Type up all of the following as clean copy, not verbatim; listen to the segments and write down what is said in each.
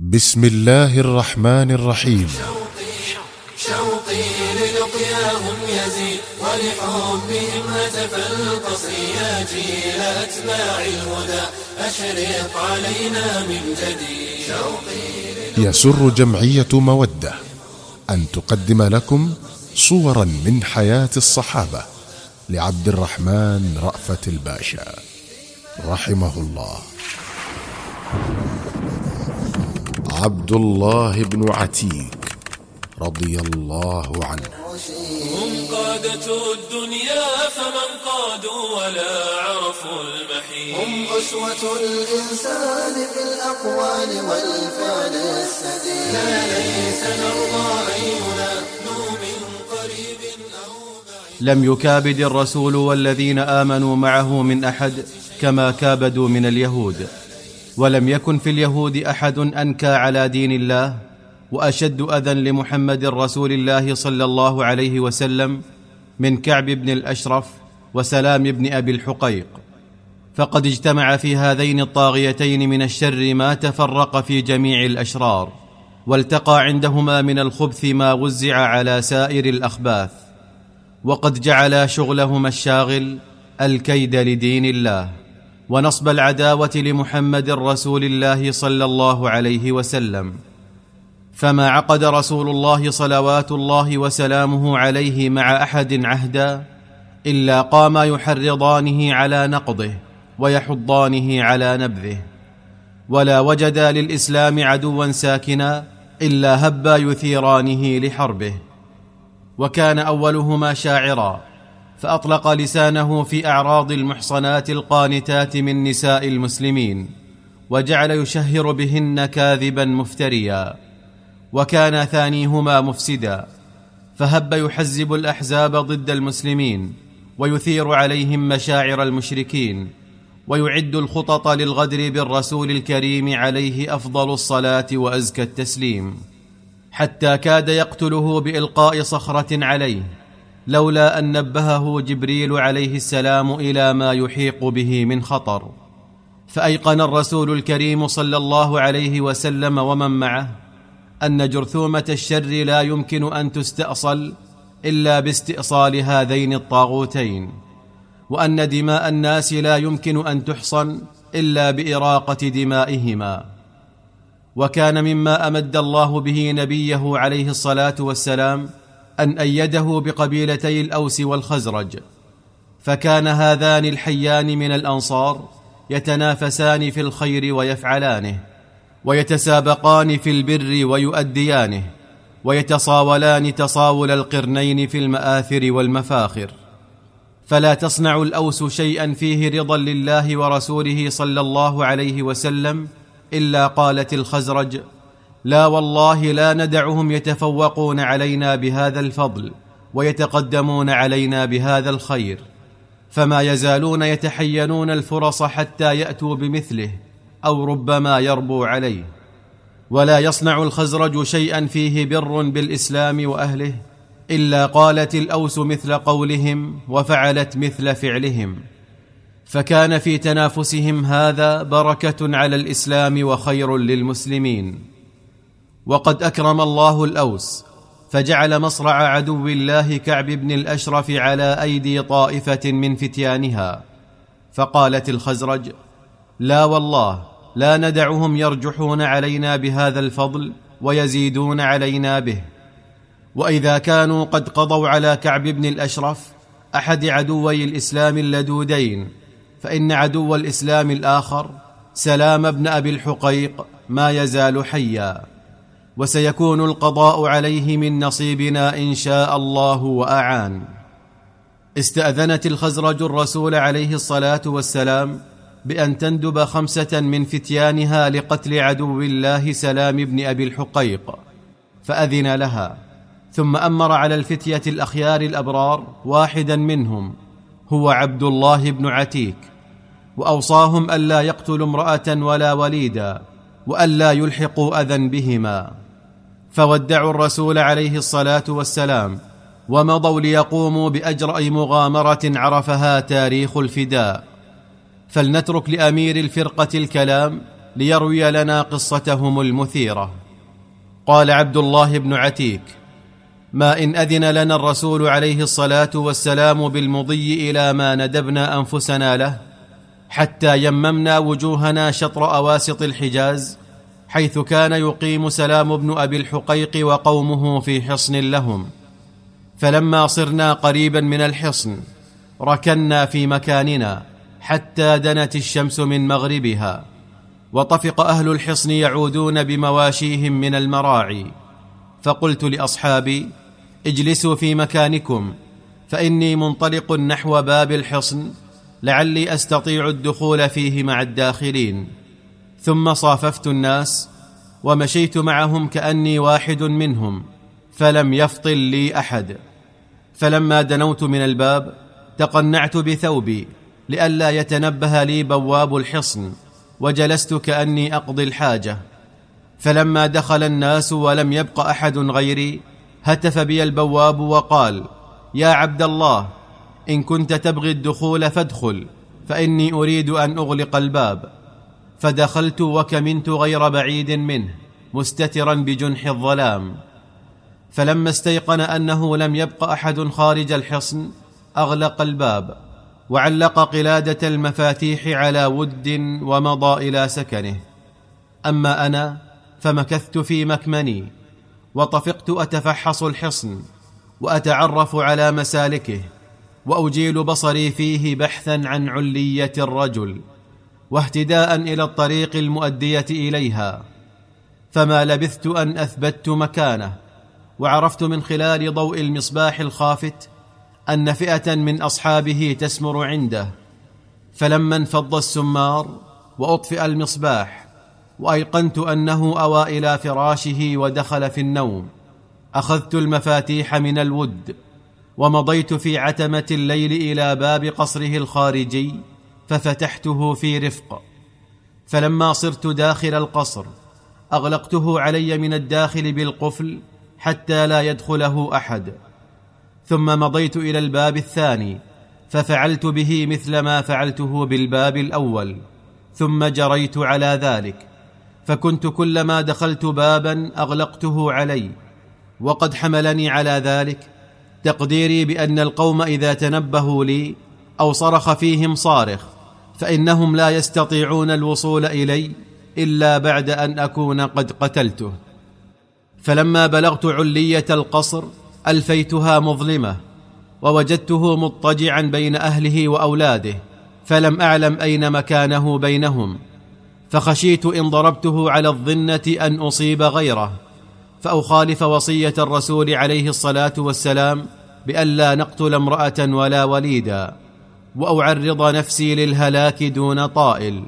بسم الله الرحمن الرحيم. شوقي للقياهم يزيد ولحبهم هتف القصر يا جيل أتباع الهدى أشرق علينا من جديد. يسر جمعية مودة أن تقدم لكم صورا من حياة الصحابة لعبد الرحمن رأفت الباشا رحمه الله. عبد الله بن عتيك رضي الله عنه. هم قادة الدنيا فمن قادوا ولا عرفوا المحيط. هم أسوة الإنسان في الأقوال والفعل السديد. لا ليس نرضى أن ينادوا من قريب أو بعيد. لم يكابد الرسول والذين آمنوا معه من أحد كما كابدوا من اليهود، ولم يكن في اليهود أحد أنكى على دين الله وأشد أذى لمحمد رسول الله صلى الله عليه وسلم من كعب بن الأشرف وسلام بن أبي الحقيق، فقد اجتمع في هذين الطاغيتين من الشر ما تفرق في جميع الأشرار، والتقى عندهما من الخبث ما وزع على سائر الأخباث، وقد جعلا شغلهما الشاغل الكيد لدين الله ونصب العداوة لمحمد رسول الله صلى الله عليه وسلم. فما عقد رسول الله صلوات الله وسلامه عليه مع أحد عهدا إلا قاما يحرضانه على نقضه ويحضانه على نبذه، ولا وجدا للإسلام عدوا ساكنا إلا هبا يثيرانه لحربه. وكان أولهما شاعرا فأطلق لسانه في أعراض المحصنات القانتات من نساء المسلمين، وجعل يشهر بهن كاذبا مفتريا. وكان ثانيهما مفسدا فهب يحزب الأحزاب ضد المسلمين ويثير عليهم مشاعر المشركين، ويعد الخطط للغدر بالرسول الكريم عليه أفضل الصلاة وأزكى التسليم، حتى كاد يقتله بإلقاء صخرة عليه، لولا أن نبهه جبريل عليه السلام إلى ما يحيق به من خطر. فأيقن الرسول الكريم صلى الله عليه وسلم ومن معه أن جرثومة الشر لا يمكن أن تستأصل إلا باستئصال هذين الطاغوتين، وأن دماء الناس لا يمكن أن تحصن إلا بإراقة دمائهما. وكان مما أمد الله به نبيه عليه الصلاة والسلام أن أيده بقبيلتي الأوس والخزرج، فكان هذان الحيان من الأنصار يتنافسان في الخير ويفعلانه، ويتسابقان في البر ويؤديانه، ويتصاولان تصاول القرنين في المآثر والمفاخر. فلا تصنع الأوس شيئا فيه رضا لله ورسوله صلى الله عليه وسلم إلا قالت الخزرج: لا والله لا ندعهم يتفوقون علينا بهذا الفضل ويتقدمون علينا بهذا الخير، فما يزالون يتحينون الفرص حتى يأتوا بمثله أو ربما يربوا عليه. ولا يصنع الخزرج شيئا فيه بر بالإسلام وأهله إلا قالت الأوس مثل قولهم وفعلت مثل فعلهم، فكان في تنافسهم هذا بركة على الإسلام وخير للمسلمين. وقد أكرم الله الأوس فجعل مصرع عدو الله كعب بن الأشرف على أيدي طائفة من فتيانها، فقالت الخزرج: لا والله لا ندعهم يرجحون علينا بهذا الفضل ويزيدون علينا به. وإذا كانوا قد قضوا على كعب بن الأشرف أحد عدوي الإسلام اللدودين، فإن عدو الإسلام الآخر سلام بن أبي الحقيق ما يزال حيا، وسيكون القضاء عليه من نصيبنا إن شاء الله وأعان. استأذنت الخزرج الرسول عليه الصلاة والسلام بأن تندب 5 من فتيانها لقتل عدو الله سلام بن أبي الحقيق، فأذن لها، ثم أمر على الفتية الأخيار الأبرار واحدا منهم هو عبد الله بن عتيك، وأوصاهم ألا يقتلوا امرأة ولا وليدا، وألا يلحقوا أذى بهما. فودعوا الرسول عليه الصلاة والسلام ومضوا ليقوموا بأجرأ مغامرة عرفها تاريخ الفداء. فلنترك لأمير الفرقة الكلام ليروي لنا قصتهم المثيرة. قال عبد الله بن عتيك: ما إن أذن لنا الرسول عليه الصلاة والسلام بالمضي إلى ما ندبنا أنفسنا له، حتى يممنا وجوهنا شطر أواسط الحجاز، حيث كان يقيم سلام بن أبي الحقيق وقومه في حصن لهم. فلما صرنا قريبا من الحصن ركنا في مكاننا حتى دنت الشمس من مغربها، وطفق أهل الحصن يعودون بمواشيهم من المراعي. فقلت لأصحابي: اجلسوا في مكانكم، فإني منطلق نحو باب الحصن لعلي أستطيع الدخول فيه مع الداخلين. ثم صاففت الناس ومشيت معهم كأني واحد منهم، فلم يفطن لي أحد. فلما دنوت من الباب تقنعت بثوبي لئلا يتنبه لي بواب الحصن، وجلست كأني أقضي الحاجة. فلما دخل الناس ولم يبق أحد غيري هتف بي البواب وقال: يا عبد الله، إن كنت تبغي الدخول فادخل، فإني أريد أن أغلق الباب. فدخلت وكمنت غير بعيد منه مستترا بجنح الظلام. فلما استيقن أنه لم يبق أحد خارج الحصن أغلق الباب وعلق قلادة المفاتيح على ود ومضى إلى سكنه. أما أنا فمكثت في مكمني، وطفقت أتفحص الحصن وأتعرف على مسالكه، وأجيل بصري فيه بحثا عن علية الرجل واهتداء إلى الطريق المؤدية إليها. فما لبثت أن أثبت مكانه، وعرفت من خلال ضوء المصباح الخافت أن فئة من أصحابه تسمر عنده. فلما انفض السمار وأطفئ المصباح وأيقنت أنه أوى إلى فراشه ودخل في النوم، أخذت المفاتيح من الود ومضيت في عتمة الليل إلى باب قصره الخارجي ففتحته في رفق. فلما صرت داخل القصر أغلقته علي من الداخل بالقفل حتى لا يدخله أحد. ثم مضيت إلى الباب الثاني ففعلت به مثل ما فعلته بالباب الأول، ثم جريت على ذلك. فكنت كلما دخلت بابا أغلقته علي. وقد حملني على ذلك تقديري بأن القوم إذا تنبهوا لي أو صرخ فيهم صارخ فإنهم لا يستطيعون الوصول إلي إلا بعد أن أكون قد قتلته. فلما بلغت علية القصر ألفيتها مظلمة، ووجدته مضطجعا بين أهله وأولاده، فلم أعلم أين مكانه بينهم، فخشيت إن ضربته على الظنة أن أصيب غيره فأخالف وصية الرسول عليه الصلاة والسلام بألا نقتل امرأة ولا وليدا، وأعرض نفسي للهلاك دون طائل.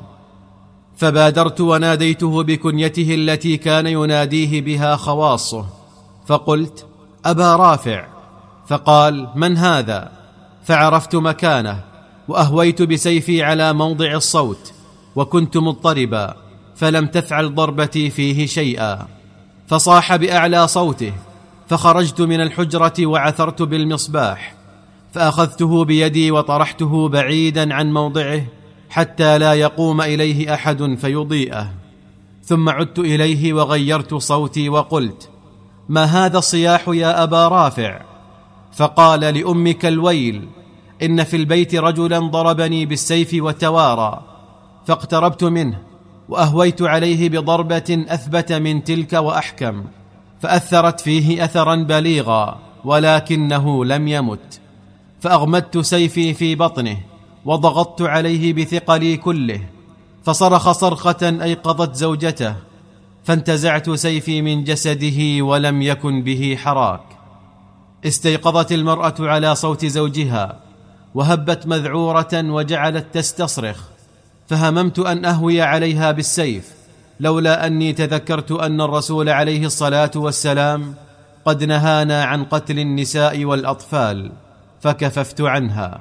فبادرت وناديته بكنيته التي كان يناديه بها خواصه، فقلت: أبا رافع. فقال: من هذا؟ فعرفت مكانه، وأهويت بسيفي على موضع الصوت، وكنت مضطربا فلم تفعل ضربتي فيه شيئا. فصاح بأعلى صوته، فخرجت من الحجرة وعثرت بالمصباح، فأخذته بيدي وطرحته بعيدا عن موضعه حتى لا يقوم إليه أحد فيضيئه. ثم عدت إليه وغيرت صوتي وقلت: ما هذا الصياح يا أبا رافع؟ فقال: لأمك الويل، إن في البيت رجلا ضربني بالسيف وتوارى. فاقتربت منه وأهويت عليه بضربة أثبت من تلك وأحكم، فأثرت فيه أثرا بليغا ولكنه لم يمت. فأغمدت سيفي في بطنه وضغطت عليه بثقلي كله، فصرخ صرخة أيقظت زوجته، فانتزعت سيفي من جسده ولم يكن به حراك. استيقظت المرأة على صوت زوجها وهبت مذعورة وجعلت تستصرخ، فهممت أن أهوي عليها بالسيف، لولا أني تذكرت أن الرسول عليه الصلاة والسلام قد نهانا عن قتل النساء والأطفال، فكففت عنها.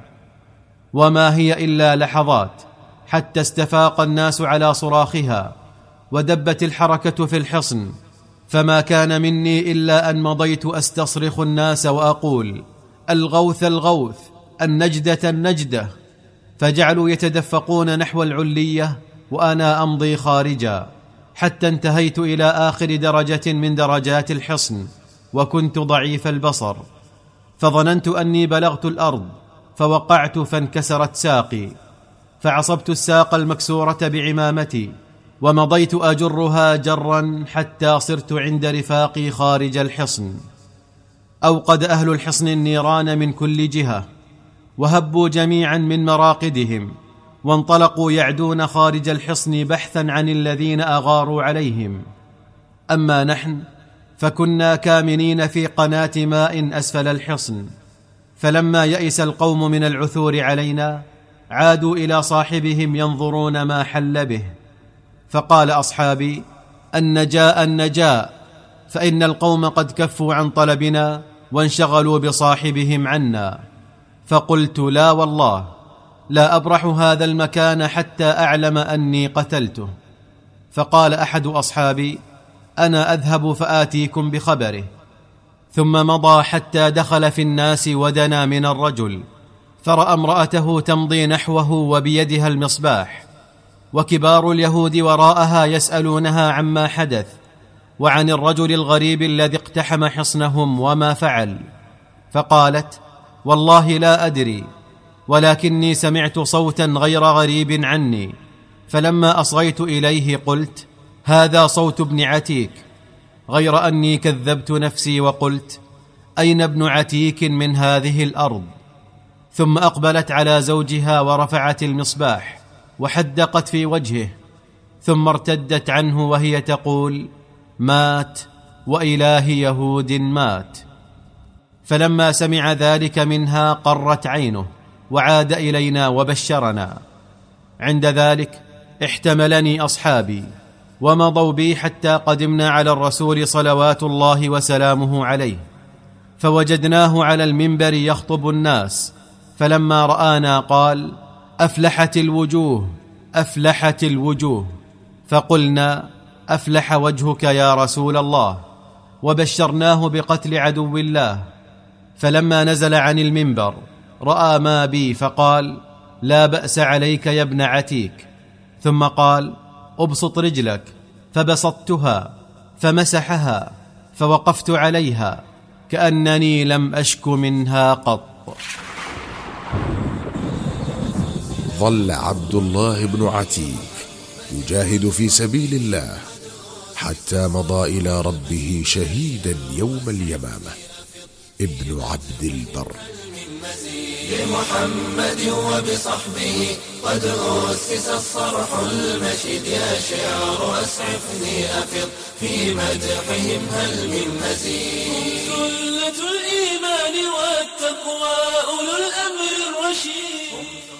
وما هي إلا لحظات حتى استفاق الناس على صراخها ودبت الحركة في الحصن، فما كان مني إلا أن مضيت أستصرخ الناس وأقول: الغوث الغوث، النجدة النجدة. فجعلوا يتدفقون نحو العلية وأنا أمضي خارجا، حتى انتهيت إلى آخر درجة من درجات الحصن، وكنت ضعيف البصر، فظننت أني بلغت الأرض، فوقعت فانكسرت ساقي، فعصبت الساق المكسورة بعمامتي، ومضيت أجرها جرا حتى صرت عند رفاقي خارج الحصن. أوقد أهل الحصن النيران من كل جهة، وهبوا جميعا من مراقدهم، وانطلقوا يعدون خارج الحصن بحثا عن الذين أغاروا عليهم. أما نحن فكنا كامنين في قناة ماء أسفل الحصن، فلما يئس القوم من العثور علينا عادوا إلى صاحبهم ينظرون ما حل به. فقال أصحابي: النجاء النجاء، فإن القوم قد كفوا عن طلبنا وانشغلوا بصاحبهم عنا. فقلت: لا والله، لا أبرح هذا المكان حتى أعلم أني قتلته. فقال أحد أصحابي: أنا أذهب فآتيكم بخبره. ثم مضى حتى دخل في الناس ودنا من الرجل، فرأى امرأته تمضي نحوه وبيدها المصباح، وكبار اليهود وراءها يسألونها عما حدث، وعن الرجل الغريب الذي اقتحم حصنهم وما فعل. فقالت: والله لا أدري، ولكني سمعت صوتا غير غريب عني، فلما أصغيت إليه قلت: هذا صوت ابن عتيك، غير أني كذبت نفسي وقلت: أين ابن عتيك من هذه الأرض؟ ثم أقبلت على زوجها ورفعت المصباح وحدقت في وجهه، ثم ارتدت عنه وهي تقول: مات، وإله يهود مات. فلما سمع ذلك منها قرت عينه، وعاد إلينا وبشرنا. عند ذلك احتملني أصحابي ومضوا بي حتى قدمنا على الرسول صلوات الله وسلامه عليه، فوجدناه على المنبر يخطب الناس، فلما رآنا قال: أفلحت الوجوه، أفلحت الوجوه. فقلنا: أفلح وجهك يا رسول الله، وبشرناه بقتل عدو الله. فلما نزل عن المنبر رأى ما بي فقال: لا بأس عليك يا ابن عتيك. ثم قال: أبسط رجلك، فبسطتها، فمسحها، فوقفت عليها كأنني لم أشك منها قط. ظل عبد الله بن عتيك يجاهد في سبيل الله حتى مضى إلى ربه شهيدا يوم اليمامة. ابن عبد البر. بمحمد وبصحبه قد أسس الصرح المشيد، يا شعر أسعفني أفض في مدحهم هل من مزيد. سلة الإيمان والتقوى أولو الأمر الرشيد.